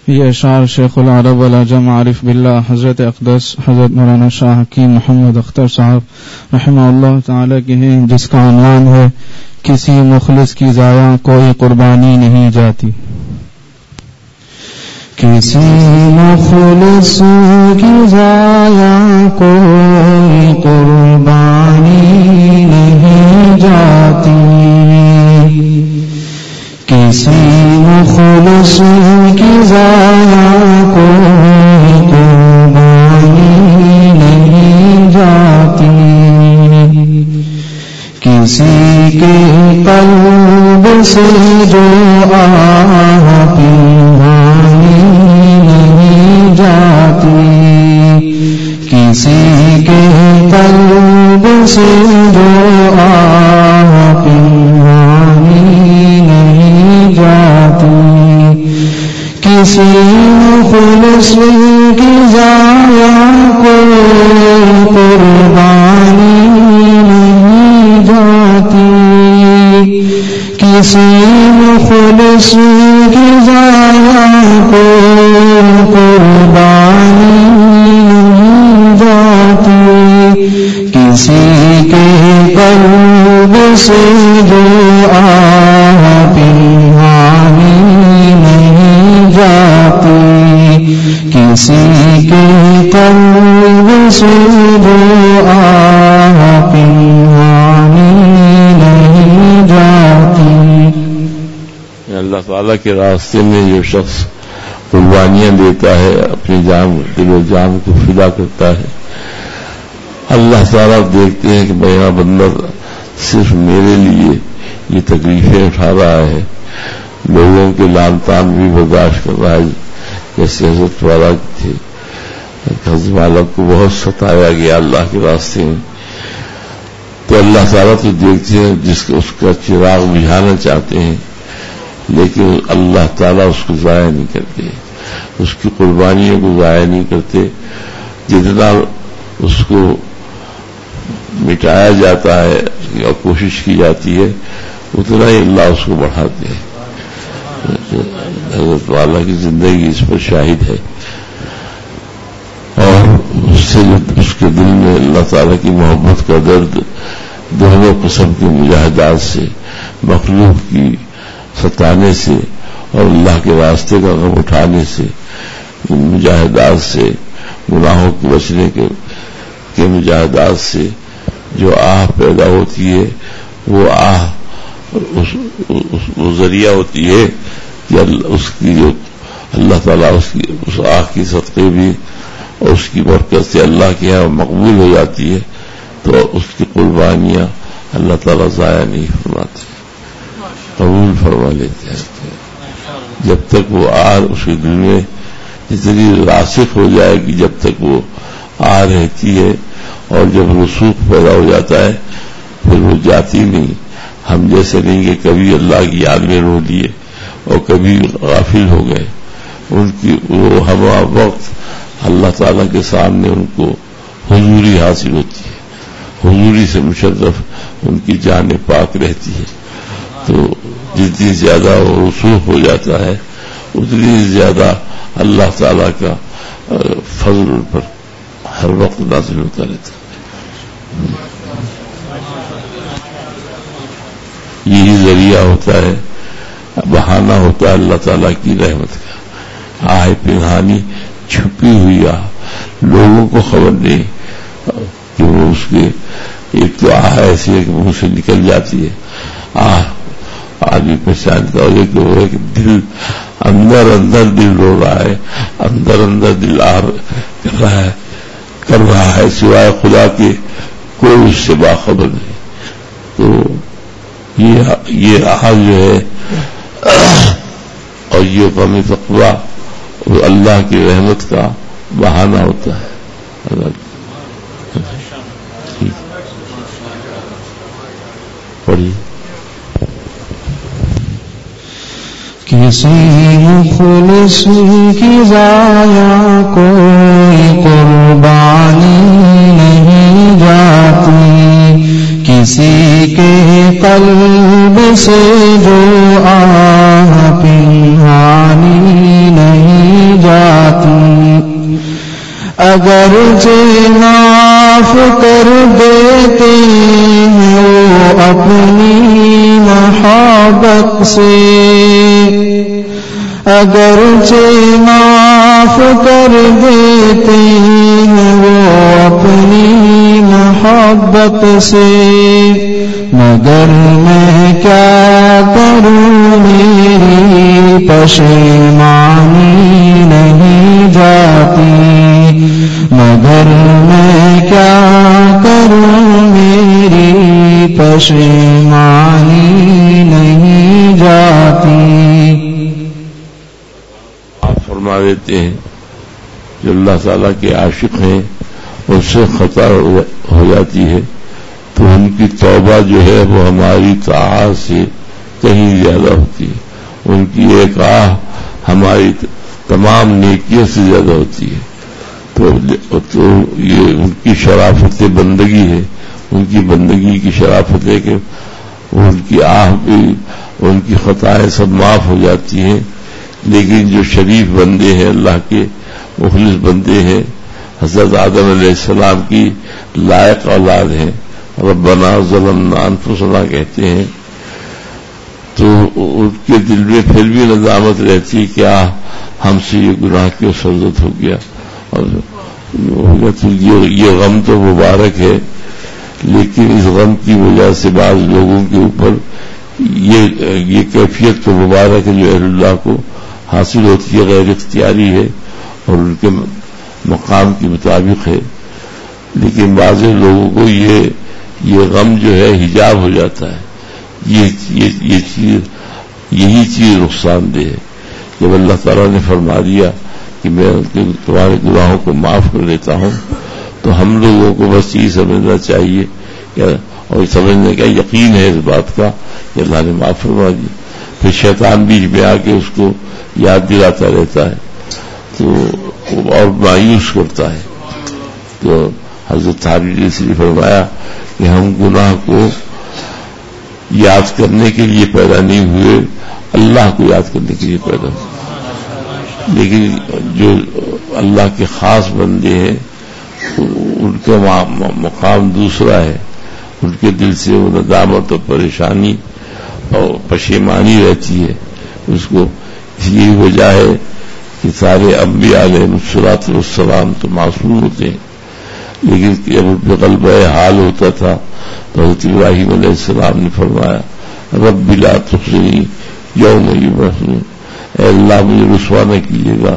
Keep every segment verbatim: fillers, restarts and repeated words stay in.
یہ اشعار شیخ العرب والعجم عارف باللہ حضرت اقدس حضرت مولانا شاہ حکیم محمد اختر صاحب رحمہ اللہ تعالی کے ہیں، جس کا عنوان ہے کسی مخلص کی ضائع کوئی قربانی نہیں جاتی۔ کسی مخلص کی ضائع کوئی قربانی نہیں جاتی، کسی مخلص کی ضائع کوئی قربانی نہیں جاتی، کسی کے قلب سے جو آہ پنہانی نہیں جاتی، کسی کے قلب سے جو آہ پنہانی نہیں جاتی، کسی مخلص کی ضائع کوئی قربانی نہیں جاتی، کسی مخلص کی ضائع کوئی قربانی نہیں جاتی، کسی کے قلب سے جو آہ پنہانی نہیں جاتی، کسی کے قلب سے جو آہ پنہانی نہیں جاتی۔ اللہ تعالیٰ کے راستے میں جو شخص قربانیاں دیتا ہے، اپنی جان دل و جان کو فدا کرتا ہے، اللہ تعالیٰ دیکھتے ہیں کہ میرا بندہ صرف میرے لیے یہ تکلیفیں اٹھا رہا ہے، لوگوں کے لان تان بھی برداشت کر رہا ہے، جیسے حضرت والا تھے، حضرت والا کو بہت ستایا گیا اللہ کے راستے میں، تو اللہ تعالیٰ تو دیکھتے ہیں جس کا اس کا چراغ بجھانا چاہتے ہیں، لیکن اللہ تعالیٰ اس کو ضائع نہیں کرتے، اس کی قربانیوں کو ضائع نہیں کرتے، جتنا اس کو مٹایا جاتا ہے اور کوشش کی جاتی ہے اتنا ہی اللہ اس کو بڑھاتے ہیں۔ حضرت والا کی زندگی اس پر شاہد ہے، اور اس سے اس کے دل میں اللہ تعالیٰ کی محبت کا درد دونوں قسم کے مجاہدات سے، مخلوق کی ستانے سے اور اللہ کے راستے کا غم اٹھانے سے، ان مجاہدات سے، گناہوں کے بچنے کے کے مجاہدات سے جو آہ پیدا ہوتی ہے، وہ آہ اس, اس, وہ ذریعہ ہوتی ہے کہ اس کی جو اللہ تعالیٰ اس کی اس آہ کی صدقے بھی اور اس کی برکت سے اللہ کے یہاں مقبول ہو جاتی ہے، تو اس کی قربانیاں اللہ تعالیٰ ضائع نہیں فرماتے، قبول فرما لیتے ہیں۔ جب تک وہ آہ اس کے دل میں اتنی راسخ ہو جائے گی، جب تک وہ آہ رہتی ہے، اور جب رسوخ پیدا ہو جاتا ہے پھر وہ جاتی نہیں۔ ہم جیسے نہیں کہ کبھی اللہ کی یاد میں رو لیے اور کبھی غافل ہو گئے، ان کی وہ ہم وقت اللہ تعالیٰ کے سامنے ان کو حضوری حاصل ہوتی ہے، حضوری سے مشرف ان کی جان پاک رہتی ہے، تو جتنی زیادہ وہ رسوخ ہو جاتا ہے اتنی زیادہ اللہ تعالیٰ کا فضل ان پر ہر وقت نازل ہوتا رہتا ہے۔ یہی ذریعہ ہوتا ہے، بہانہ ہوتا ہے اللہ تعالیٰ کی رحمت کا، آہ پنہانی چھپی ہوئی آہ، لوگوں کو خبر نہیں کہ وہ اس کے ایک تو آہ ایسی ہے کہ منہ سے نکل جاتی ہے، آہ آدمی پہچانتا ہو کہ وہ ہے کہ دل اندر اندر دل رو رہا ہے، اندر اندر دل آہ کر رہا ہے کر رہا ہے سوائے خدا کے کوئی اس سے باخبر نہیں۔ تو یہ یہ آہ جو ہے اور یہ غم تقویٰ اللہ کی رحمت کا بہانہ ہوتا ہے۔ پڑھیے۔ کسی مخلص کی ضائع کوئی قربانی نہیں جاتی، کسی کے قلب سے جو آہ پنہانی نہیں اگرچہ معاف کر دیتے ہیں وہ اپنی محبت سے، اگرچہ معاف کر دیتے ہیں وہ اپنی محبت سے، مگر میں کیا کروں میری پشیمانی نہیں جاتی، مگر میں کیا کروں میری پشیمانی نہیں جاتی۔ آپ فرما دیتے ہیں جو اللہ تعالیٰ کے عاشق ہیں ان سے خطا ہو جاتی ہے تو ان کی توبہ جو ہے وہ ہماری طاعت سے کہیں زیادہ ہوتی ہے، ان کی ایک آہ ہماری تمام نیکیوں سے زیادہ ہوتی ہے۔ تو, تو یہ ان کی شرافت بندگی ہے، ان کی بندگی کی شرافت ہے کہ ان کی آہ بھی، ان کی خطائیں سب معاف ہو جاتی ہیں، لیکن جو شریف بندے ہیں، اللہ کے مخلص بندے ہیں، حضرت آدم علیہ السلام کی لائق اولاد ہیں، ربنا ظلمنا انفسنا کہتے ہیں، تو ان کے دل میں پھر بھی ندامت رہتی کیا ہم سے یہ گناہ کیوں سرزد ہو گیا، اور یہ غم تو مبارک ہے، لیکن اس غم کی وجہ سے بعض لوگوں کے اوپر یہ یہ کیفیت تو مبارک ہے جو اہل اللہ کو حاصل ہوتی ہے، غیر اختیاری ہے اور ان کے مقام کے مطابق ہے، لیکن بعض لوگوں کو یہ یہ غم جو ہے حجاب ہو جاتا ہے، یہ یہ یہ چیز یہی چیز نقصان دہ ہے۔ جب اللہ تعالیٰ نے فرما دیا کہ میں تمہارے گناہوں کو معاف کر دیتا ہوں تو ہم لوگوں کو بس یہ سمجھنا چاہیے اور سمجھنے کا یقین ہے اس بات کا کہ اللہ نے معاف فرما دیا، پھر شیطان بیچ میں آ کے اس کو یاد دلاتا رہتا ہے تو اور مایوس کرتا ہے۔ تو حضرت حبیب نے فرمایا کہ ہم گناہ کو یاد کرنے کے لیے پیدا نہیں ہوئے، اللہ کو یاد کرنے کے لیے پیدا ہوئے، لیکن جو اللہ کے خاص بندے ہیں ان کا مقام دوسرا ہے، ان کے دل سے وہ ندامت اور پریشانی اور پشیمانی رہتی ہے، اس کو یہی وجہ ہے کہ سارے انبیاء علیہ الصلوۃ والسلام تو معصوم ہوتے ہیں، لیکن جب ان پہ غلبہ حال ہوتا تھا تو حضرت ابراہیم علیہ السلام نے فرمایا رب لا تخزنی یوم یبعثون، اے اللہ مجھے رسوا نہ کیجیے گا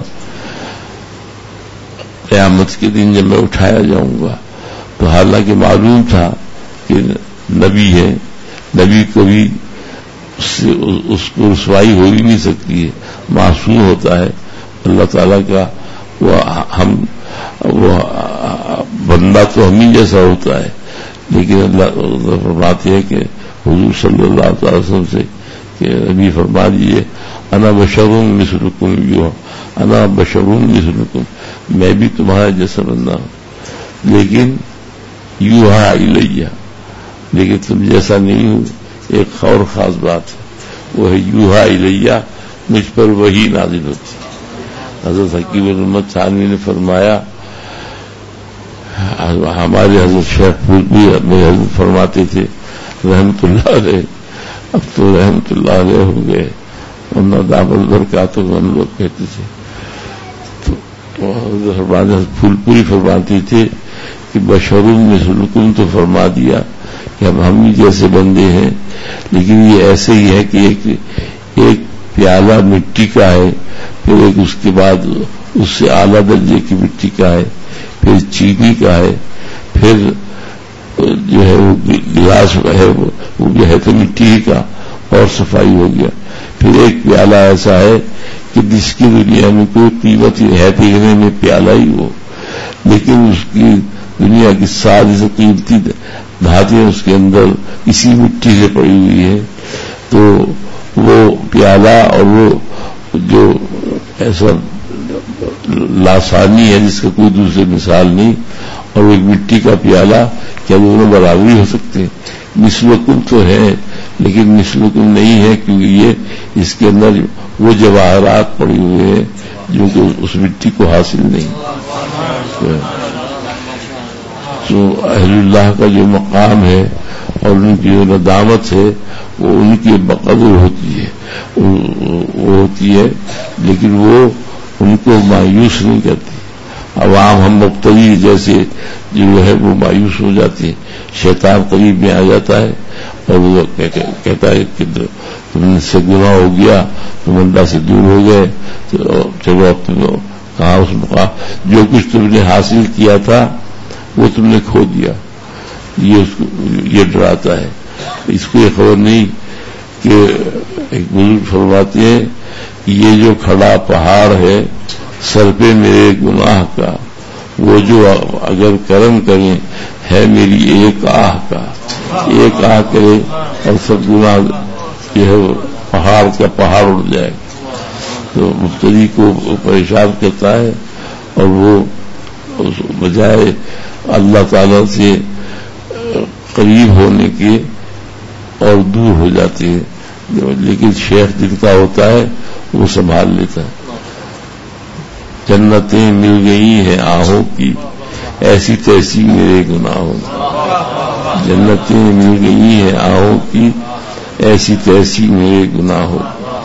قیامت کے دن جب میں اٹھایا جاؤں گا۔ تو حالانکہ معلوم تھا کہ نبی ہے، نبی کو بھی اس کو رسوائی ہو ہی نہیں سکتی ہے، معصوم ہوتا ہے اللہ تعالیٰ کا، وہ ہم وہ بندہ تو ہم ہی جیسا ہوتا ہے، لیکن اللہ فرماتے ہیں کہ حضور صلی اللہ تعالی وسلم سے کہ نبی فرما دیجیے انا بشر مثلکم یوحا، انا بشر مثلکم، میں بھی تمہارا جیسا بندہ ہوں، لیکن یوحا الیہ، لیکن تم جیسا نہیں ہوں۔ ایک اور خاص بات ہے وہ ہے یوحا الیہ، مجھ پر وحی نازل ہوتی۔ حضرت حکیم الامت تھانوی نے فرمایا، ہمارے حضرت شیخ بھی میرے حضرت فرماتے تھے رحمت اللہ علیہ، اب تو رحمت اللہ علیہ ہو گئے، ورنہ دامت برکاتہ کو ہم لوگ کہتے تھے، تو حضرت پھول پوری فرماتی تھے کہ بشر مثلکم تو فرما دیا کہ اب ہم ہی جیسے بندے ہیں، لیکن یہ ایسے ہی ہے کہ ایک ایک پیالہ مٹی کا ہے، پھر ایک اس کے بعد اس سے اعلیٰ درجے کی مٹی کا ہے، پھر چینی کا ہے، پھر جو ہے وہ گلاس ہے وہ جو ہے تو مٹی ہی کا اور صفائی ہو گیا، پھر ایک پیالہ ایسا ہے کہ جس کی دنیا میں کوئی قیمت ہے دیکھنے میں پیالہ ہی ہو، لیکن اس کی دنیا کی ساری سے قیمتی دھاتیں اس کے اندر اسی مٹی سے پڑی ہوئی ہے، تو وہ پیالہ اور وہ جو ایسا لاسانی ہے جس کا کوئی دوسری مثال نہیں، اور ایک مٹی کا پیالہ کیا دونوں برابری ہو سکتے ہیں؟ مثلکم تو ہے لیکن مثلکم نہیں ہے، کیونکہ یہ اس کے اندر وہ جواہرات پڑے ہوئے ہیں جو کہ اس مٹی کو حاصل نہیں. تو اہل اللہ کا جو مقام ہے اور ان کی جو ندامت ہے وہ ان کی بقدر ہوتی ہے، وہ ہوتی ہے، لیکن وہ ان کو مایوس نہیں کرتی. عوام ہم مبتدی جیسے جو ہے وہ مایوس ہو جاتے ہیں. شیطان قریب میں آ جاتا ہے اور وہ کہتا ہے کہ تم سے گناہ ہو گیا، تم اللہ سے دور ہو گئے، تو چلو اب تم کہاں اس مقام جو کچھ تم نے حاصل کیا تھا وہ تم نے کھو دیا. یہ اس کو یہ ڈراتا ہے. اس کو یہ خبر نہیں کہ ایک بزرگ فرماتے ہیں کہ یہ جو کھڑا پہاڑ ہے سر پہ میرے گناہ کا، وہ جو اگر کرم کریں ہے میری ایک آہ کا. ایک آہ کرے اور سب گناہ جو ہے پہاڑ کا پہاڑ اڑ جائے. تو مبتدی کو پریشان کرتا ہے اور وہ بجائے اللہ تعالی سے قریب ہونے کے اور دور ہو جاتے ہیں. لیکن شیخ جن کا ہوتا ہے وہ سنبھال لیتا ہے. جنتیں مل گئی ہیں آہوں کی، ایسی تیسی میرے گناہوں. جنتیں مل گئی ہیں آہوں کی، ایسی تیسی میرے گناہوں.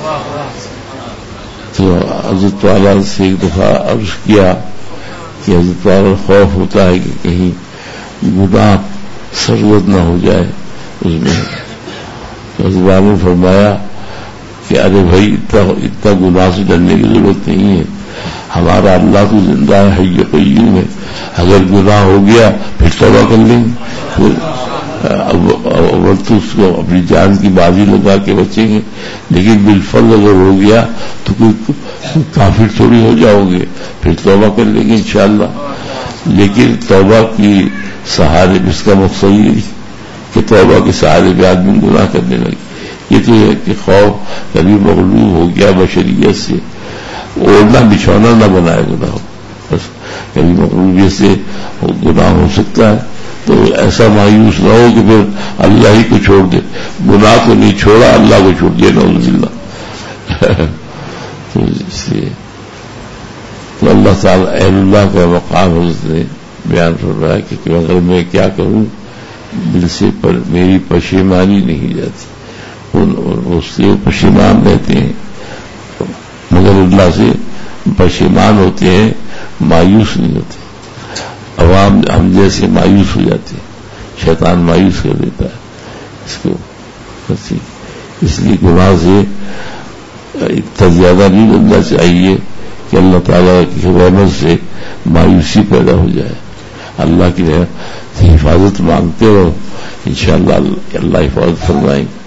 تو حضرت والا سے ایک دفعہ عرض کیا کہ حضرت والا خوف ہوتا ہے کہ کہیں گناہ سرزد نہ ہو جائے اس میں. تو حضرت والا نے فرمایا کہ ارے بھائی اتنا اتنا گناہ سے ڈرنے کی ضرورت نہیں ہے. ہمارا اللہ تو زندہ ہے، حی قیوم ہے. اگر گناہ ہو گیا پھر توبہ کر لیں گے. اول تو اس کو اپنی جان کی بازی لگا کے بچیں گے، لیکن بالفضل اگر ہو گیا تو کوئی کافر تھوڑی ہو جاؤ گے، پھر توبہ کر لیں گے انشاءاللہ. لیکن توبہ کی سہارے اس کا مقصد یہ نہیں کہ توبہ کے سہارے پہ آدمی گناہ کرنے لگے. یہ تو ہے کہ خوف کبھی مغلوب ہو گیا بشریت سے، اوڑھنا بچھونا نہ بنائے گناہ ہو. بس کبھی مغلوبیت سے گناہ ہو سکتا ہے تو ایسا مایوس نہ ہو کہ پھر اللہ ہی کو چھوڑ دے. گناہ کو نہیں چھوڑا، اللہ کو چھوڑ دیا، نعوذ باللہ. تو اس لیے تو اللہ تعالیٰ اہل اللہ کا مقام حضرت نے بیان کر رہا ہے کہ اگر میں کیا کروں دل سے پر میری پشیمانی نہیں جاتی. اس سے پشیمان رہتے ہیں مگر اللہ سے پشیمان ہوتے ہیں، مایوس نہیں ہوتے. عوام ہم جیسے مایوس ہو جاتے ہیں، شیطان مایوس کر دیتا ہے اس کو. اس لیے گناہ سے اتنا زیادہ نہیں بننا چاہیے کہ اللہ تعالیٰ کی رحمت سے مایوسی پیدا ہو جائے. اللہ کی حفاظت مانگتے رہو، انشاءاللہ اللہ حفاظت فرمائیں گے.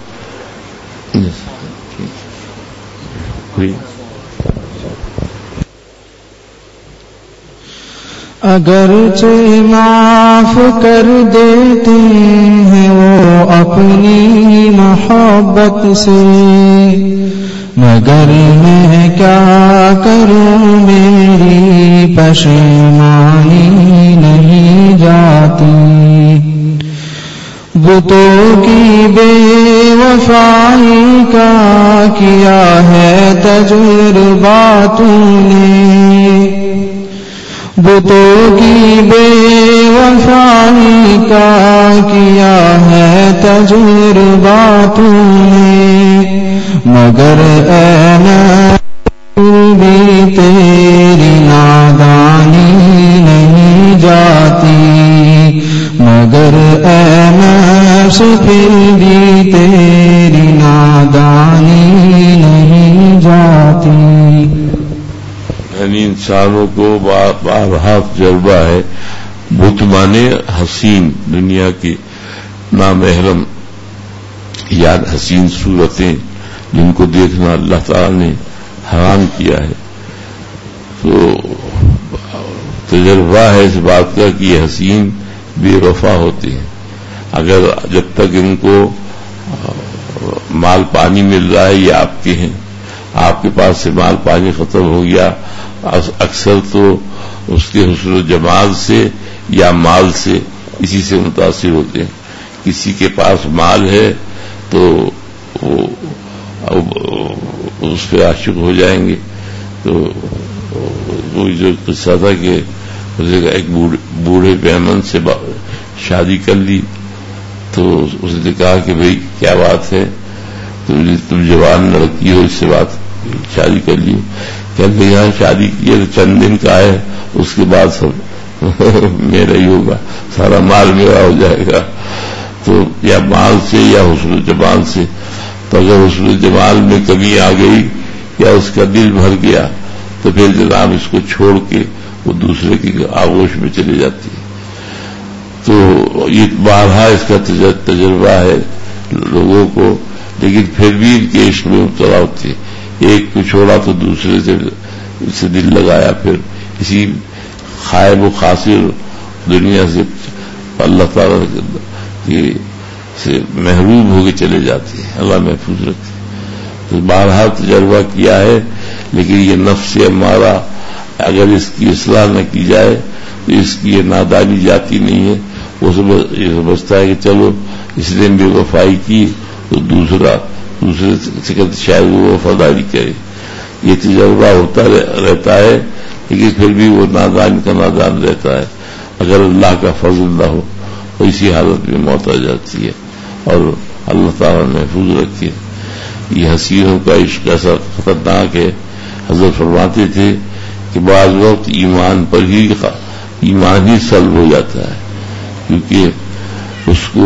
اگرچہ معاف کر دیتے ہیں وہ اپنی محبت سے، مگر میں کیا کروں میری پشیمانی نہیں جاتی. بتوں کی بے وفائی کا کیا ہے تجربہ تو نے، بتوں کی بے وفائی کا کیا ہے تجربہ تو نے، مگر اے نور بھی تیری نادانی نہیں جاتی، مگر اے نفس پھر بھی تیری نادانی نہیں جاتی. یعنی انسانوں کو بارہا تجربہ ہے. بت مانے حسین، دنیا کی نامحرم یا حسین صورتیں جن کو دیکھنا اللہ تعالی نے حرام کیا ہے. تو تجربہ ہے اس بات کا کہ یہ حسین بے وفا ہوتے ہیں. اگر جب تک ان کو مال پانی مل رہا ہے یہ آپ کے ہیں، آپ کے پاس سے مال پانی ختم ہو گیا، اکثر تو اس کے حسن و جمال سے یا مال سے اسی سے متاثر ہوتے ہیں. کسی کے پاس مال ہے تو وہ اس پہ عاشق ہو جائیں گے. تو وہ جو قصہ تھا کہ ایک بوڑھے بہمن سے شادی کر لی تو اس نے کہا کہ بھئی کیا بات ہے, تم جوان لڑکی ہو, اس سے بات شادی کر لی. کہتے ہیں شادی کی تو چند دن کا ہے, اس کے بعد سب میرا ہی ہوگا, سارا مال میرا ہو جائے گا. تو یا مال سے یا حسن و جمال سے. تو اگر حسن و جمال میں کمی آ گئی یا اس کا دل بھر گیا تو پھر جناب اس کو چھوڑ کے وہ دوسرے کی آغوش میں چلی جاتی ہے. تو یہ بارہا اس کا تجربہ ہے لوگوں کو, لیکن پھر بھی ان کے عشق میں مبتلا ہوتی ہے. ایک کو چھوڑا تو دوسرے سے سے دل لگایا, پھر اسی خائب و خاسر دنیا سے اللہ تعالی سے محروم ہو کے چلے جاتے ہیں. اللہ محفوظ رکھے. تو بارہا تجربہ کیا ہے, لیکن یہ نفس ہمارا اگر اس کی اصلاح نہ کی جائے تو اس کی یہ نادانی جاتی نہیں ہے. وہ سمجھتا ہے کہ چلو اس نے بے وفائی کی تو دوسرا دوسرے سے شاید وہ وفاداری کرے. یہ تجربہ ہوتا رہتا ہے, لیکن پھر بھی وہ نادان کا نادان رہتا ہے. اگر اللہ کا فضل نہ ہو تو اسی حالت میں موت آ جاتی ہے. اور اللہ تعالیٰ محفوظ رکھے. یہ حسینوں کا عشق ایسا خطرناک ہے. حضرت فرماتے تھے کہ بعض وقت ایمان پر ہی ایمان ہی سلب ہو جاتا ہے, کیونکہ اس کو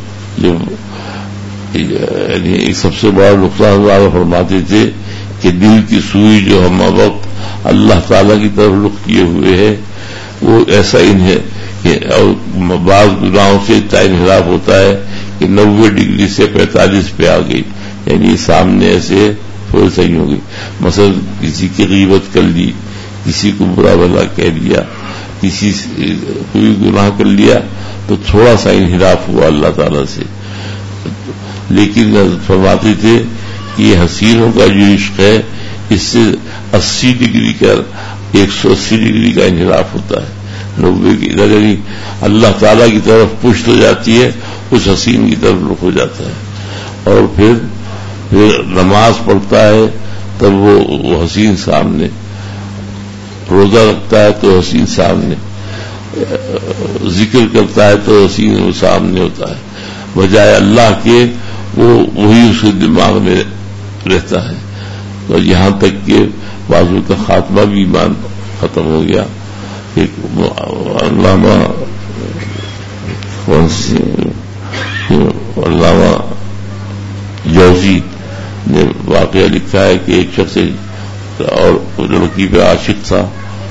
جب یعنی ایک سب سے بڑا نقصان والا فرماتے تھے کہ دل کی سوئی جو ہم وقت اللہ تعالیٰ کی طرف رخ کیے ہوئے ہے وہ ایسا انہیں کہ اور بعض گناہوں سے اتنا انحراف ہوتا ہے کہ نوے ڈگری سے پینتالیس پہ آ گئی. یعنی سامنے ایسے تھوڑی صحیح ہو گئی. مثلا کسی کی غیبت کر لی, کسی کو برا بھلا کہہ دیا, کسی کوئی گناہ کر لیا تو تھوڑا سا انحراف ہوا اللہ تعالیٰ سے. لیکن فرماتے تھے کہ یہ حسینوں کا جو عشق ہے اس سے اسی ڈگری کا ایک سو اسی ڈگری کا انحراف ہوتا ہے. نبے کی نظری اللہ تعالیٰ کی طرف پشت ہو جاتی ہے, اس حسین کی طرف رخ ہو جاتا ہے. اور پھر پھر نماز پڑھتا ہے تب وہ, وہ حسین سامنے, روزہ رکھتا ہے تو حسین سامنے, ذکر کرتا ہے تو حسین وہ سامنے ہوتا ہے. بجائے اللہ کے وہ وہی اس کے دماغ میں رہتا ہے. اور یہاں تک کہ بازو کا خاتمہ بھی ایمان ختم ہو گیا. ایک علامہ علامہ جوزی نے واقعہ لکھا ہے کہ ایک شخص اور لڑکی پہ عاشق تھا,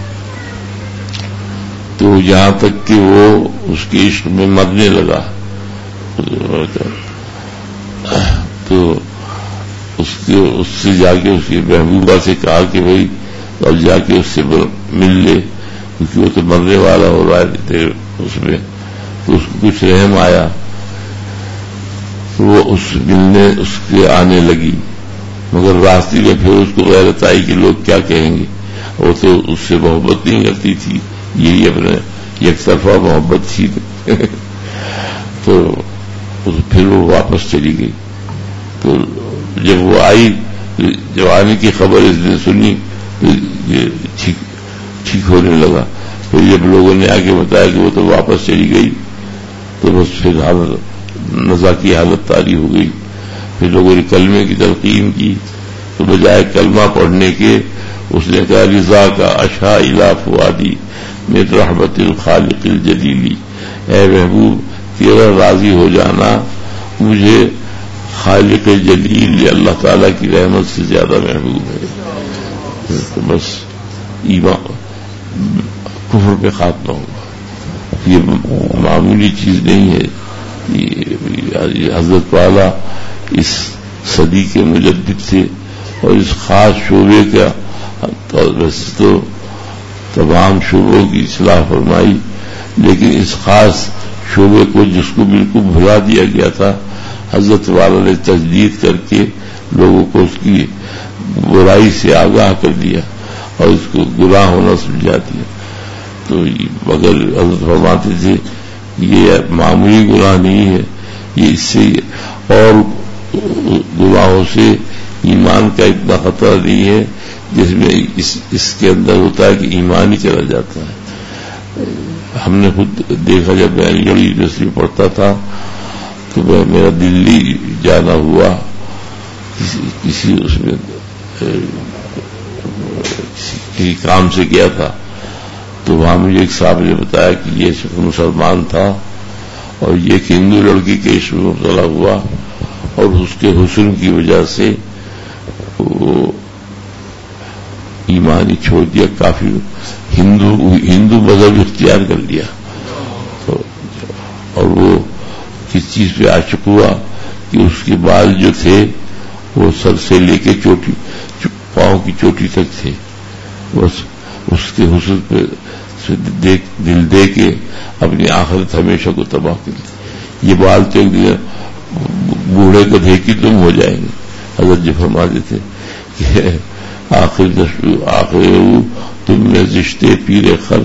تو یہاں تک کہ وہ اس کے عشق میں مرنے لگا. تو اس کے اس سے جا کے اس کی محبوبہ سے کہا کہ بھائی اب جا کے اس سے مل لے, کیونکہ وہ تو مرنے والا ہو رہا ہے اس میں. تو اس کو کچھ رحم آیا, وہ اس ملنے اس کے آنے لگی, مگر راستے میں پھر اس کو غیرت آئی کہ لوگ کیا کہیں گے. وہ تو اس سے محبت نہیں کرتی تھی, یہی اپنے یک طرفہ محبت تھی. تو پھر وہ واپس چلی گئی. تو جب وہ آئی, جب آنے کی خبر اس نے سنی تو ٹھیک ٹھیک ہونے لگا. پھر جب لوگوں نے آگے بتایا کہ وہ تو واپس چلی گئی تو بس پھر حالت نزا کی حالت طاری ہو گئی. پھر لوگوں نے کلمے کی تلقین کی تو بجائے کلمہ پڑھنے کے اس نے کہا رضا کا اشا الا فؤادی من رحمت الخالق الجلیلی. اے محبوب تیرا راضی ہو جانا مجھے خالق جلیل اللہ تعالیٰ کی رحمت سے زیادہ محبوب ہے. تو بس ایمان کفر پہ خاتمہ ہوگا. یہ معمولی چیز نہیں ہے. یہ حضرت والا اس صدی کے مجدد تھے اور اس خاص شعبے کا ویسے تو تمام شعبوں کی اصلاح فرمائی, لیکن اس خاص شعبے کو جس کو بالکل بھلا دیا گیا تھا حضرت والا نے تجدید کر کے لوگوں کو اس کی برائی سے آگاہ کر دیا اور اس کو گناہ ہونا سمجھا دیا. تو مگر حضرت فرماتے تھے یہ معمولی گناہ نہیں ہے, یہ اس سے اور گناہوں سے ایمان کا اتنا خطرہ نہیں ہے جس میں اس, اس کے اندر ہوتا ہے کہ ایمان ہی چلا جاتا ہے. ہم نے خود دیکھا جب میں علی گڑھ یونیورسٹی میں پڑھتا تھا تو میں میرا دلی جانا ہوا کسی, کسی اس میں کسی کام سے گیا تھا تو وہاں مجھے ایک صاحب نے بتایا کہ یہ شخص مسلمان تھا اور یہ ایک ہندو لڑکی کے عشق میں مبتلا ہوا اور اس کے حسن کی وجہ سے وہ ایمان ہی چھوڑ دیا, کافی ہندو ہندو مذہب اختیار کر لیا تو اور وہ کس چیز پہ عاشق ہوا کہ اس کے بال جو تھے وہ سر سے لے کے چوٹی پاؤں کی چوٹی تک تھے, بس اس کے حسن پہ دیکھ دل دے کے اپنی آخرت ہمیشہ کو تباہ کر لی. یہ بال تو ایک دن بوڑھے گدھے کی تم ہو جائیں گے. حضرت جی فرماتے تھے کہ آخر آخر تم میں رشتے پیرے خر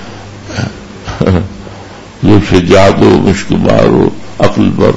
لطف جاد و مشک بار و عقل بر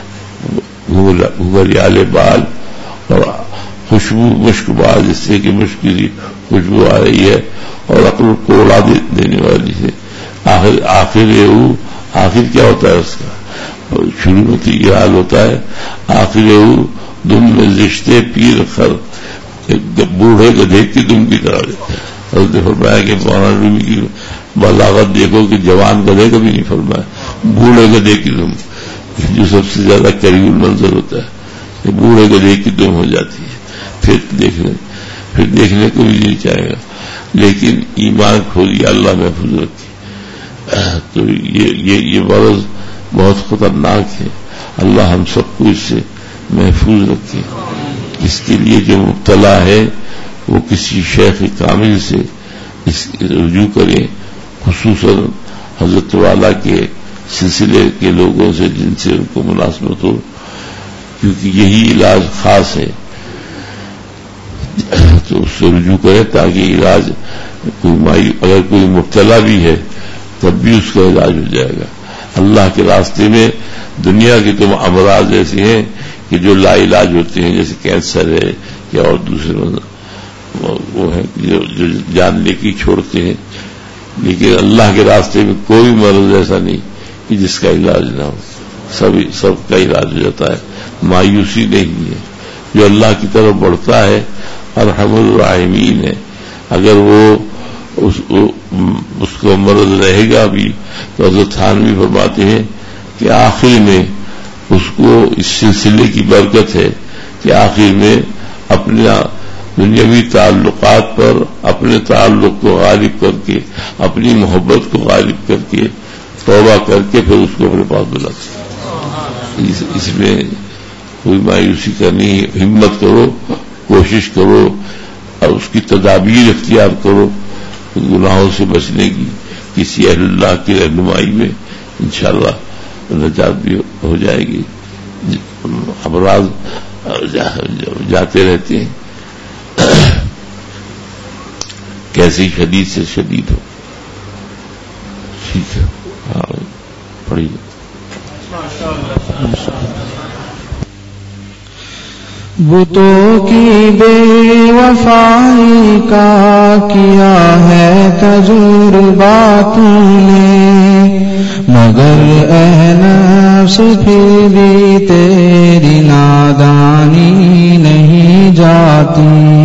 گھریالے بال اور خوشبو مشک بار جس سے کہ مشک کی خوشبو آ رہی ہے اور عقل کو اڑا دینے والی ہے. آخر آخر وہ آخر کیا ہوتا ہے اس کا شروع میں تو یہ حال ہوتا ہے آخر وہ دم میں رشتے پیر خر بوڑھے گدھے کی دم کی طرح. حضرت نے فرمایا کہ مولانا رومی کی بلاغت دیکھو کہ جوان گدھے کا بھی نہیں فرمایا, بوڑھے گدھے کی دم جو سب سے زیادہ قریب المنظر ہوتا ہے کہ بوڑھے گدھے کی دم ہو جاتی ہے. پھر دیکھنے پھر دیکھنے کو بھی نہیں چاہے گا, لیکن ایمان کھو دیا اللہ محفوظ رکھے. تو یہ یہ یہ مرض بہت خطرناک ہے, اللہ ہم سب کو اس سے محفوظ رکھے. اس کے لیے جو مبتلا ہے وہ کسی شیخ کامل سے اس رجوع کرے, خصوصاً حضرت والا کے سلسلے کے لوگوں سے جن سے ان کو مناسبت ہو, کیونکہ یہی علاج خاص ہے. تو اس سے رجوع کرے تاکہ علاج کوئی مائی اگر کوئی مبتلا بھی ہے تب بھی اس کا علاج ہو جائے گا. اللہ کے راستے میں دنیا کے تم امراض ایسے ہیں کہ جو لا علاج ہوتے ہیں, جیسے کینسر ہے یا اور دوسرے وہ ہیں جو جان لے کے چھوڑتے ہیں, لیکن اللہ کے راستے میں کوئی مرض ایسا نہیں کہ جس کا علاج نہ ہو, سب سب کا علاج ہو جاتا ہے. مایوسی نہیں ہے, جو اللہ کی طرف بڑھتا ہے ارحم الراحمین ہے. اگر وہ اس, اس کو مرض رہے گا بھی تو حضرت تھانوی فرماتے ہیں کہ آخر میں اس کو اس سلسلے کی برکت ہے کہ آخر میں اپنے دنیاوی تعلقات پر اپنے تعلق کو غالب کر کے اپنی محبت کو غالب کر کے توبہ کر کے پھر اس کو اپنے پاس بلاتے. اس, اس میں کوئی مایوسی کرنی, ہمت کرو, کوشش کرو اور اس کی تدابیر اختیار کرو گناہوں سے بچنے کی. کسی اہل اللہ کی رہنمائی میں انشاءاللہ نجات بھی ہو جائے گی. امراض جاتے رہتے ہیں, کیسی شدید سے شدید ہو. ٹھیک ہے, ہاں پڑھیے. بتوں کی بے وفائی کا کیا ہے تجربہ تم نے, مگر اے نفس پھر بھی تیری نادانی نہیں جاتی.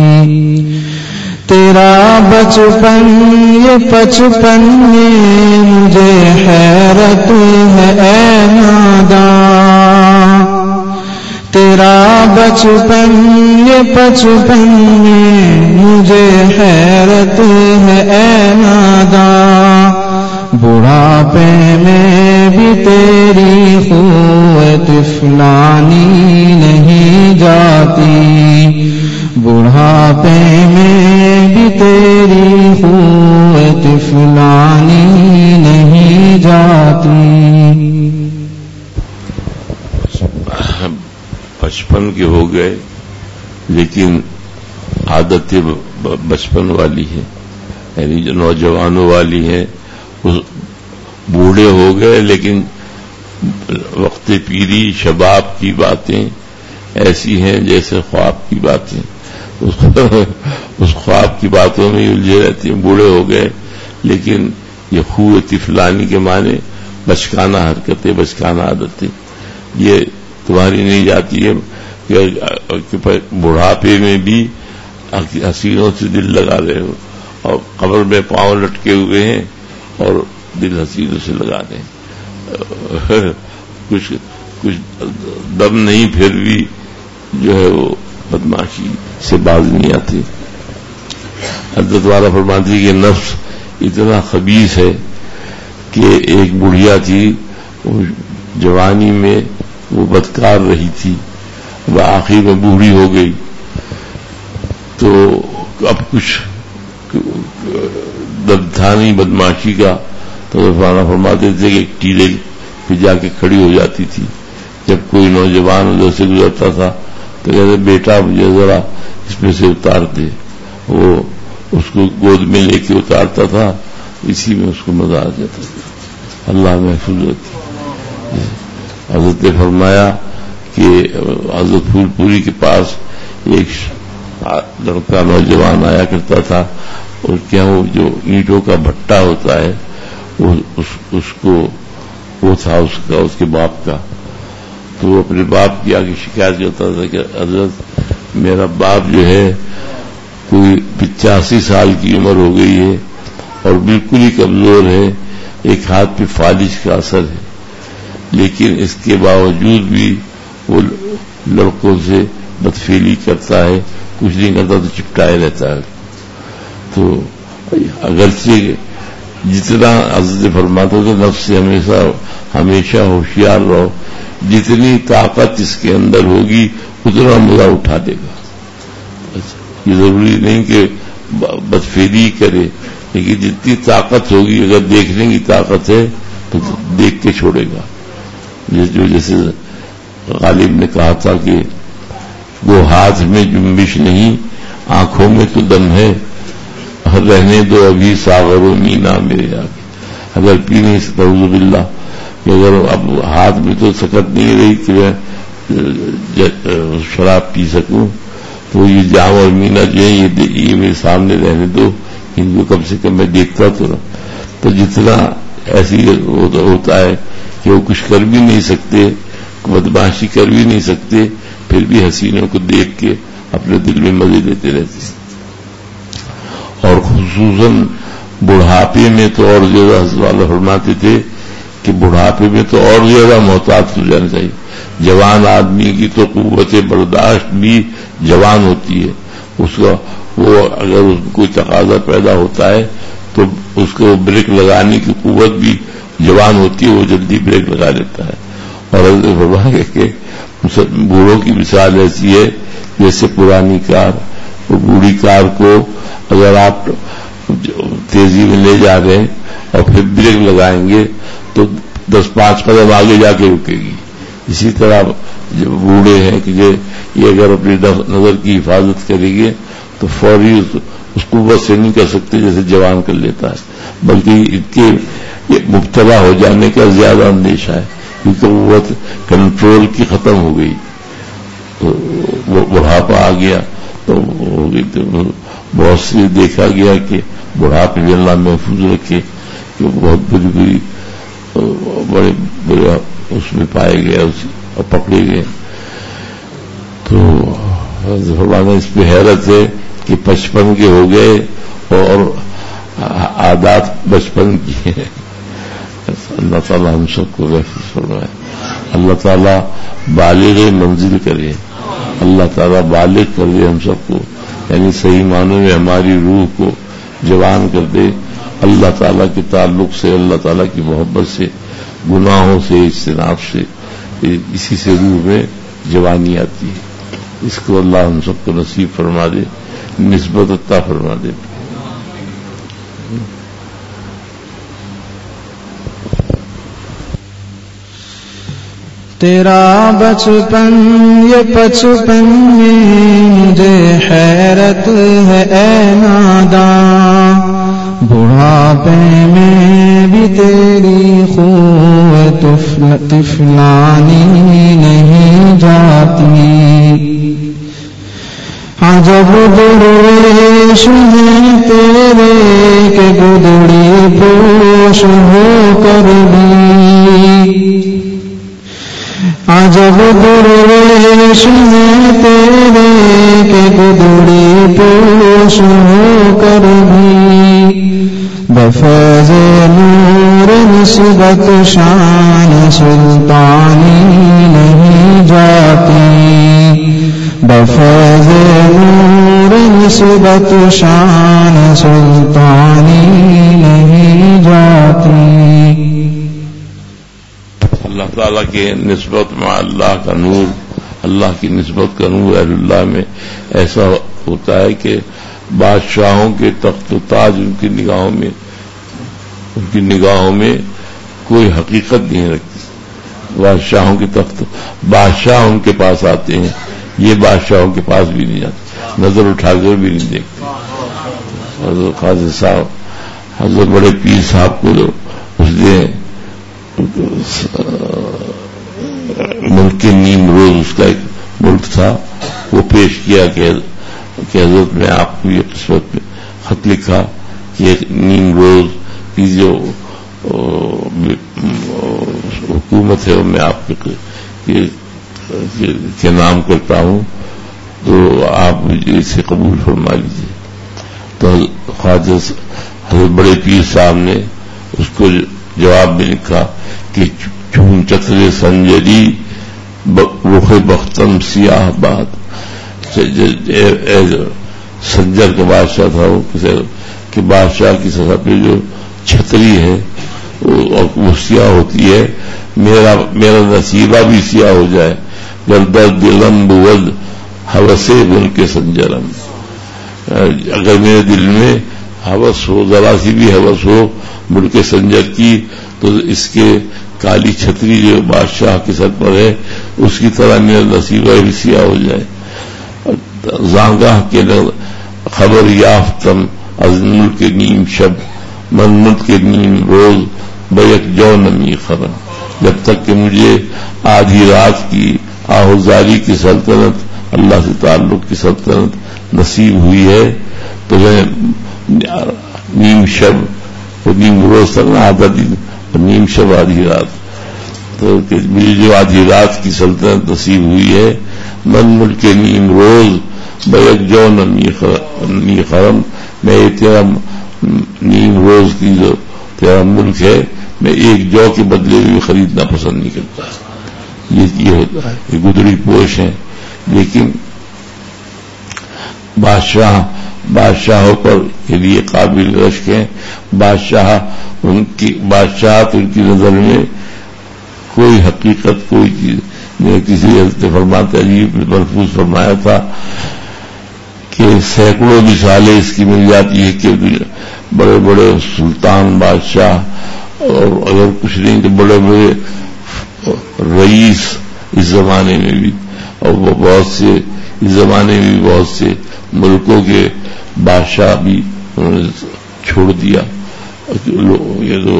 تیرا بچپن یہ بچپن میں مجھے حیرت ہے اے ناداں. تیرا بچپن یہ بچپن میں مجھے حیرت ہے اے ناداں. بڑھاپے میں بھی تیری قوت فلانی نہیں جاتی. بڑھاپے میں بھی تیری قوت فلانی نہیں جاتی. بچپن کے ہو گئے لیکن عادت بچپن والی ہے, یعنی جو نوجوانوں والی ہے. بوڑھے ہو گئے لیکن وقت پیری شباب کی باتیں ایسی ہیں جیسے خواب کی باتیں. اس اس خواب کی باتوں میں الجھے رہتے ہیں. بوڑھے ہو گئے لیکن یہ خوب طفلانی کے معنی بچکانہ حرکتیں، بچکانہ عادتیں یہ تمہاری نہیں جاتی ہے کہ بڑھاپے میں بھی حسینوں سے دل لگا رہے ہو اور قبر میں پاؤں لٹکے ہوئے ہیں اور دل حسینوں سے لگا رہے ہیں. کچھ کچھ دم نہیں پھر بھی جو ہے وہ بدماشی سے باز نہیں آتی. حضرت والا فرماتی کہ نفس اتنا خبیث ہے کہ ایک بڑھیا تھی وہ جوانی میں وہ بدکار رہی تھی، وہ آخر میں بوڑھی ہو گئی تو اب کچھ دب تھا نہیں بدماشی کا. تو والا فرماتے تھے کہ ایک ٹیلے پہ جا کے کھڑی ہو جاتی تھی. جب کوئی نوجوان ادھر سے گزرتا تھا تو کہتے بیٹا مجھے ذرا اس میں سے اتار دے. وہ اس کو گود میں لے کے اتارتا تھا، اسی میں اس کو مزہ آ جاتا تھا. اللہ محفوظ رکھے. حضرت نے فرمایا کہ حضرت پھول پوری کے پاس ایک لڑکا نوجوان آیا کرتا تھا اور کیا وہ جو اینٹوں کا بھٹا ہوتا ہے وہ اس, اس کو وہ تھا اس کا اس کے باپ کا. تو وہ اپنے باپ کی آگے شکایت کرتا تھا کہ حضرت میرا باپ جو ہے کوئی پچاسی سال کی عمر ہو گئی ہے اور بالکل ہی کمزور ہے، ایک ہاتھ پہ فالج کا اثر ہے، لیکن اس کے باوجود بھی وہ لڑکوں سے بدفعلی کرتا ہے، کچھ نہیں کرتا تو چپٹائے رہتا ہے. تو اگرچہ جتنا حضرت فرماتا تھا نفس سے ہمیشہ ہمیشہ ہوشیار رہو، جتنی طاقت اس کے اندر ہوگی اتنا مزہ اٹھا دے گا. یہ ضروری نہیں کہ بدفعلی کرے، لیکن جتنی طاقت ہوگی اگر دیکھنے کی طاقت ہے تو دیکھ کے چھوڑے گا. جو جیسے غالب نے کہا تھا کہ وہ ہاتھ میں جنبش نہیں آنکھوں میں تو دم ہے، رہنے دو ابھی ساغر و مینا میرے آگے. اگر پی نہیں سکتا اعوذ باللہ کہ اگر اب ہاتھ میں تو سکت نہیں رہی کہ میں شراب پی سکوں تو یہ جام اور مینا جو ہے یہ میرے سامنے رہنے دو، ان کو کم سے کم میں دیکھتا تو رہا. تو جتنا ایسی ہوتا ہے کہ وہ کچھ کر بھی نہیں سکتے، بدماشی کر بھی نہیں سکتے، پھر بھی حسینوں کو دیکھ کے اپنے دل میں مزے لیتے رہتے ہیں. اور خصوصاً بڑھاپے میں تو اور زیادہ حضرت والا فرماتے تھے کہ بڑھاپے میں تو اور زیادہ محتاط ہو جانا چاہیے. جوان آدمی کی تو قوت برداشت بھی جوان ہوتی ہے، اس کا وہ اگر اس کو کوئی تقاضا پیدا ہوتا ہے تو اس کو بریک لگانے کی قوت بھی جوان ہوتی ہے، وہ جلدی بریک لگا لیتا ہے. اور حضرت فرمایا کہ بوڑھوں کی مثال ایسی ہے جیسے پرانی کار. وہ بوڑھی کار کو اگر آپ تیزی میں لے جا رہے ہیں اور پھر بریک لگائیں گے تو دس پانچ قدم آگے جا کے رکے گی. اسی طرح جو بوڑھے ہیں کہ یہ اگر اپنی نظر کی حفاظت کریں گے تو فوری اس قوت سے نہیں کر سکتے جیسے جوان کر لیتا ہے، بلکہ ان کے مبتلا ہو جانے کا زیادہ اندیشہ ہے کیونکہ قوت کنٹرول کی ختم ہو گئی. تو بڑھاپا آ گیا تو ہو گئی. تو بہت سی دیکھا گیا کہ بڑھاپے بھی اللہ محفوظ رکھے کہ بہت بری بری بڑے بڑے اس میں پائے گئے اور پکڑے گئے. تو فرمانا اس پہ حیرت ہے کہ پچپن کے ہو گئے اور عادات بچپن کی ہیں. اللہ تعالیٰ ہم سب کو محفوظ فرمائے. اللہ تعالیٰ بالغ منزل کرے، اللہ تعالیٰ بالغ کر دے ہم سب کو، یعنی صحیح معنوں میں ہماری روح کو جوان کر دے. اللہ تعالیٰ کے تعلق سے، اللہ تعالیٰ کی محبت سے، گناہوں سے، اجتناب سے، اسی سے روح میں جوانی آتی ہے. اس کو اللہ ہم سب کو نصیب فرما دے، نسبت عطا فرما دے. تیرا بچپن یہ بچپن میں مجھے حیرت ہے اے ناداں، بڑھاپے میں بھی تیری خوب طفلانی نہیں جاتی. عجب درویش ہیں تیرے کہ گدڑی پوش ہو کر بھی، عجب درویش ہیں تیرے کہ گدڑی پوش ہو کر بھی، بفیض نور نسبت شان سلطانی نہیں جاتی، بفیض نور نسبت شان سلطانی نہیں جاتی۔ اللہ تعالیٰ کے نسبت میں اللہ کا نور، اللہ کی نسبت کا نور اہل اللہ میں ایسا ہوتا ہے کہ بادشاہوں کے تخت و تاج ان کی نگاہوں میں ان کی نگاہوں میں کوئی حقیقت نہیں رکھتی۔ بادشاہوں کے تخت بادشاہ ان کے پاس آتے ہیں، یہ بادشاہوں کے پاس بھی نہیں جاتے، نظر اٹھا کر بھی نہیں دیکھتے۔ حضرت قاضی صاحب حضرت بڑے پیر صاحب کو جو اس نے ملک کے نیم روز اس کا ایک ملک تھا وہ پیش کیا کہ کہ حضرت میں آپ کو یہ قسمت میں خط لکھا کہ ایک نیم روز کی جو حکومت ہے وہ میں آپ کے نام کرتا ہوں، تو آپ مجھے اسے قبول فرما لیجیے۔ تو خواجہ حضرت بڑے پیر صاحب نے اس کو جواب میں لکھا کہ چون چتر سنجری رخ بختم سیاہ باد، سنجر کا بادشاہ تھا وہ کہ بادشاہ کی سطح پہ جو چھتری ہے وہ سیاہ ہوتی ہے، میرا میرا نصیبہ بھی سیاہ ہو جائے، گردر دلم بود حوثے بن کے سنجرم، اگر میرے دل میں حوث ہو، ذرا سی بھی حوث ہو ملک سنجر کی، تو اس کے کالی چھتری جو بادشاہ کے سر پر ہے اس کی طرح میرا نصیبہ بھی سیاہ ہو جائے۔ زانگاہ کے خبر یافتم از ملک نیم شب من ملک نیم روز بیک جو نمی خبر، جب تک کہ مجھے آدھی رات کی آہوزاری کی سلطنت، اللہ سے تعلق کی سلطنت نصیب ہوئی ہے، تو میں نیم شب اور نیم روز تک آدھا دن اور نیم شب آدھی رات، تو مجھے جو آدھی رات کی سلطنت نصیب ہوئی ہے، من ملک نیم روز بیک جو نمی خرم، میں یہ تیرا نیم روز کی جو تیرا ملک ہے میں ایک جو کے بدلے بھی خریدنا پسند نہیں کرتا۔ یہ ہوتا ہے، یہ گدڑی پوش ہیں، لیکن بادشاہ بادشاہوں پر کے لیے قابل رشک ہیں۔ بادشاہ ان کی بادشاہت ان کی نظر میں کوئی حقیقت کوئی چیز نہیں۔ کسی حضرت فرماتے عجیب محفوظ فرمایا تھا کہ سینکڑوں مثالیں اس کی مل جاتی ہے کہ بڑے بڑے سلطان بادشاہ اور اگر کچھ نہیں تو بڑے بڑے رئیس اس زمانے میں بھی، اور وہ بہت سے اس زمانے میں بھی بہت سے ملکوں کے بادشاہ بھی انہوں نے چھوڑ دیا۔ یہ جو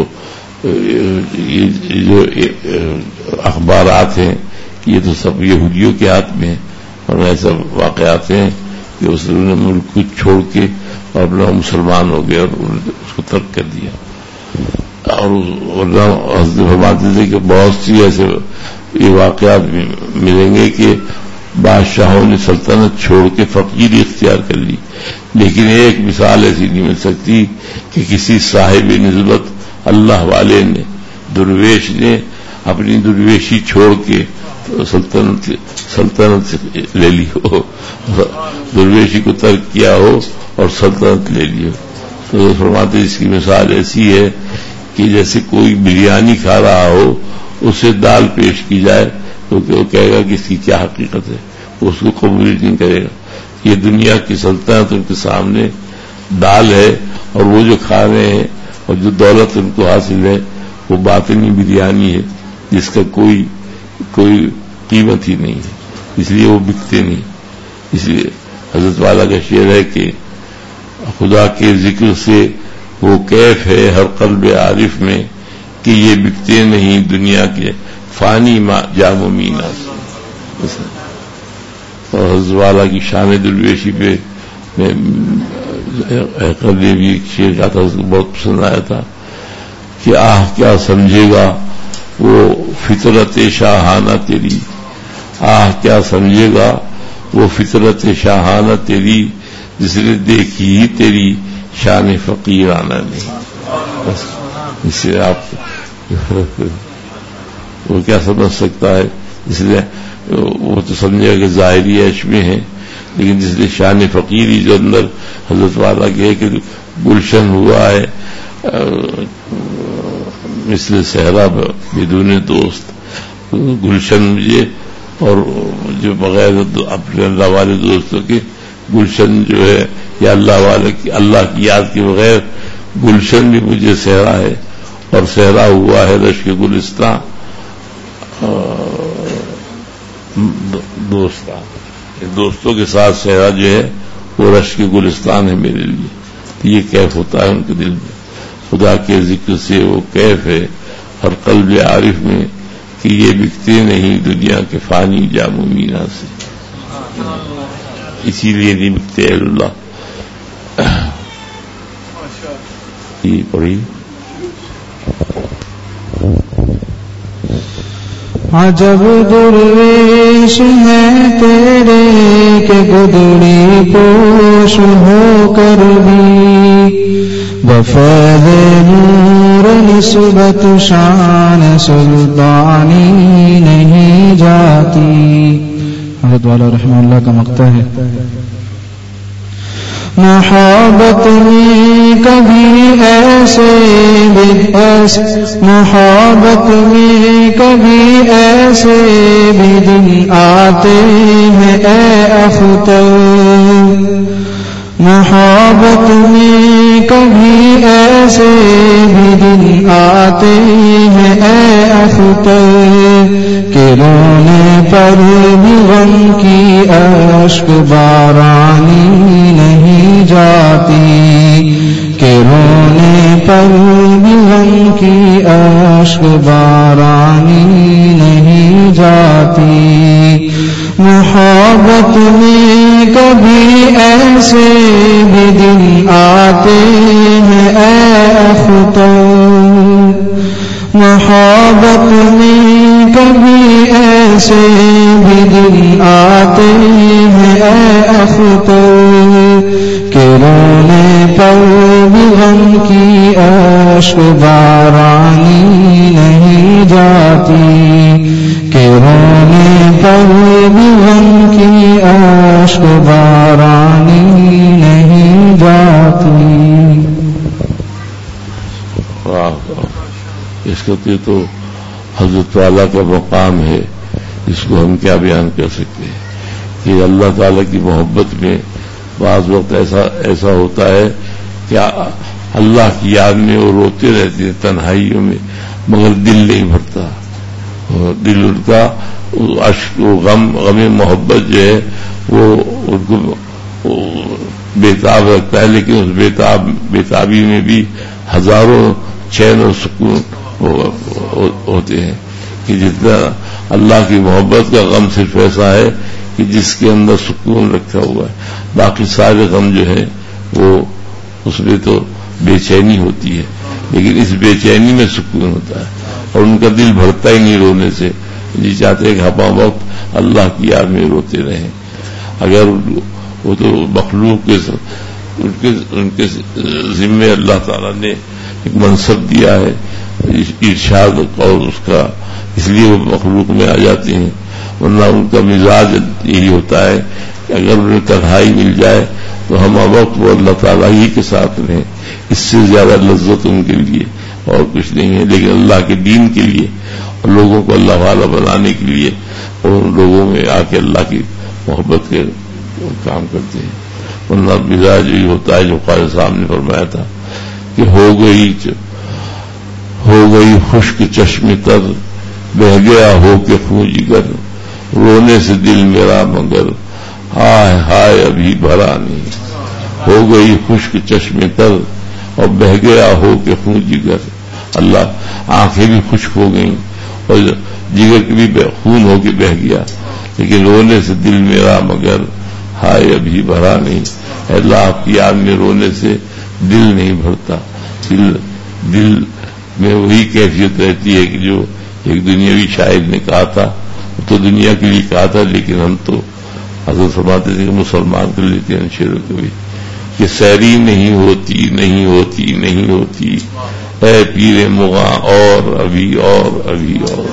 یہ جو اخبارات ہیں یہ تو سب یہودیوں کے ہاتھ میں ہیں، اور ایسا واقعات ہیں کہ اس نے ملک کو چھوڑ کے اور اپنا مسلمان ہو گیا اور انہوں نے اس کو ترک کر دیا۔ اور حضرت فرماتے تھے کہ بہت سی ایسے یہ واقعات ملیں گے کہ بادشاہوں نے سلطنت چھوڑ کے فقیری اختیار کر لی، لیکن ایک مثال ایسی نہیں مل سکتی کہ کسی صاحب نسبت اللہ والے نے، درویش نے اپنی درویشی چھوڑ کے سلطنت سلطنت لے لی ہو، درویشی کو ترک کیا ہو اور سلطنت لے لی ہو۔ تو فرماتے اس کی مثال ایسی ہے کہ جیسے کوئی بریانی کھا رہا ہو، اسے دال پیش کی جائے تو وہ کہے گا کہ اس کی کیا حقیقت ہے، وہ اس کو قبول نہیں کرے گا۔ یہ دنیا کی سلطنت ان کے سامنے دال ہے، اور وہ جو کھا رہے ہیں اور جو دولت ان کو حاصل ہے وہ باطنی بریانی ہے جس کا کوئی کوئی قیمت ہی نہیں ہے، اس لیے وہ بکتے نہیں۔ اس لیے حضرت والا کا شعر ہے کہ خدا کے ذکر سے وہ کیف ہے ہر قلب عارف میں کہ یہ بکتے نہیں دنیا کے فانی جام و مینا۔ اور حضرت والا کی شان درویشی پہ میں کل بھی ایک شعر کہا تھا، اس کو بہت پسند آیا تھا کہ آہ کیا سمجھے گا وہ فطرت شاہانہ تیری، آہ کیا سمجھے گا وہ فطرت شاہانہ تیری، جس نے دیکھی ہی تیری شان فقیرانہ نہیں. بس اس سے آپ وہ کیا سمجھ سکتا ہے؟ اس لیے وہ تو سمجھے گا کہ ظاہری عیش میں ہے، لیکن جس نے شان فقیری جو اندر حضرت والا کے کہ گلشن ہوا ہے مثل صحرا بدون دوست، گلشن مجھے اور جو بغیر اپنے اللہ والے دوستوں کے گلشن جو ہے یا اللہ والے کی اللہ کی یاد کے بغیر گلشن بھی مجھے صحرا ہے، اور صحرا ہوا ہے رشک گلستان دوستان، دوستوں کے ساتھ صحرا جو ہے وہ رشک گلستان ہے میرے لیے. یہ کیف ہوتا ہے ان کے دل میں، خدا کے ذکر سے وہ کیف ہے ہر قلب عارف میں کہ یہ بکتے نہیں دنیا کے فانی جام و مینا سے، اسی لیے نہیں بکتے اہل اللہ. یہ پڑھی عجب درویش ہے تیرے کہ گدڑی پوش ہو کر بھی بفیض نور نسبت شان سلطانی نہیں جاتی. حضرت والا رحمہ اللہ کا مقطع ہے. محبت میں کبھی ایسے بھی ایسے محبت میں کبھی ایسے بھی دن آتے ہیں اے اختر، محبت میں کبھی ایسے بھی دن آتے ہیں اے اختر کہ رونے پر بھی غم کی اشک بارانی نہیں جاتی، کہ رونے پر بھی غم کی اشک بارانی نہیں جاتی. محبت میں کبھی ایسے بھی دن آتے ہیں اے اختر، محبت میں کبھی ایسے بھی دن آتے ہیں اے اختر کہ رونے پر بھی غم کی اشک بارانی نہیں جاتی، کہ رونے پر بھی غم کی اشک بارانی نہیں جاتی. اس کو تو حضرت والا کا مقام ہے، اس کو ہم کیا بیان کر سکتے ہیں کہ اللہ تعالیٰ کی محبت میں بعض وقت ایسا ایسا ہوتا ہے کہ اللہ کی یاد میں وہ روتے رہتے ہیں تنہائیوں میں، مگر دل نہیں بھرتا، دل ان کا اشک و غم غم محبت جو ہے وہ ان کو بےتاب رکھتا ہے، لیکن اس بےتاب بےتابی میں بھی ہزاروں چین و سکون ہوتے ہیں کہ جتنا اللہ کی محبت کا غم صرف ایسا ہے کہ جس کے اندر سکون رکھا ہوا ہے، باقی سارے غم جو ہیں وہ اس میں تو بے چینی ہوتی ہے، لیکن اس بے چینی میں سکون ہوتا ہے اور ان کا دل بھرتا ہی نہیں رونے سے. جی چاہتے کہ ہپا وقت اللہ کی یاد میں روتے رہیں. اگر وہ تو مخلوق کے ان کے ان کے ذمے اللہ تعالیٰ نے ایک منصب دیا ہے ارشاد اور اس کا، اس لیے وہ مخلوق میں آ جاتے ہیں، ورنہ ان کا مزاج یہی ہوتا ہے کہ اگر انہیں تنہائی مل جائے تو ہم وقت وہ اللہ تعالیٰ ہی کے ساتھ رہیں، اس سے زیادہ لذت ان کے لیے اور کچھ نہیں ہے. لیکن اللہ کے دین کے لیے اور لوگوں کو اللہ والا بنانے کے لیے اور لوگوں میں آ کے اللہ کی محبت کے کام کرتے ہیں. ورنہ مزاج یہی ہوتا ہے جو قاری صاحب نے فرمایا تھا کہ ہو گئی ہو گئی خشک چشم تر، بہ گیا ہو کے خون جگر، رونے سے دل میرا مگر ہائے ہائے ابھی بھرا نہیں. ہو گئی خشک چشم تر اور بہ گیا ہو کے خون جگر، اللہ آنکھیں بھی خشک ہو گئیں اور جگر بھی خون ہو کے بہ گیا، لیکن رونے سے دل میرا مگر ہائے ابھی بھرا نہیں. اے اللہ آپ کی یاد میں رونے سے دل نہیں بھرتا. دل دل میں وہی کیفیت رہتی ہے کہ جو ایک دنیاوی شاعر نے کہا تھا. وہ تو دنیا کے لیے کہا تھا لیکن ہم تو حضرت فرماتے تھے کہ مسلمان کر لیتے ہیں شعروں کو بھی کہ سیری نہیں ہوتی نہیں ہوتی نہیں ہوتی اے پیر مغاں اور ابھی اور ابھی اور.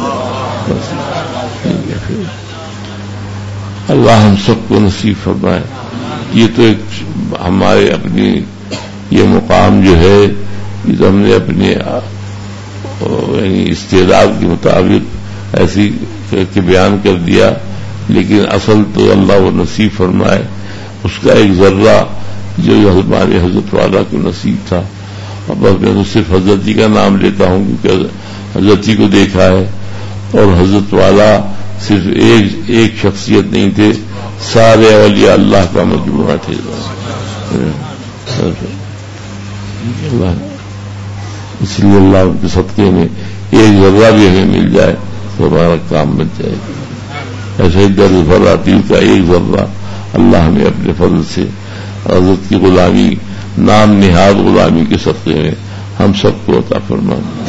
اللہ ہم سب کو نصیب فرمائے. یہ تو ایک ہمارے اپنی یہ مقام جو ہے یہ تو ہم نے اپنے یعنی استعداد کے مطابق ایسی کہ بیان کر دیا، لیکن اصل تو اللہ وہ نصیب فرمائے اس کا ایک ذرہ جو ہمارے حضرت والا کو نصیب تھا. اور بس میں تو صرف حضرت جی کا نام لیتا ہوں کیونکہ حضرت جی کو دیکھا ہے اور حضرت والا صرف ایک ایک شخصیت نہیں تھے، سارے اولیاء اللہ کا مجموعہ تھے. اس لیے اللہ کے صدقے میں ایک ذرہ بھی ہمیں مل جائے تو ہمارا کام بن جائے گا. ایسے ہی درد بھرا دل کا ایک ذرہ اللہ ہمیں اپنے فضل سے حضرت کی غلامی نام نہاد غلامی کے صدقے میں ہم سب کو عطا فرمائے.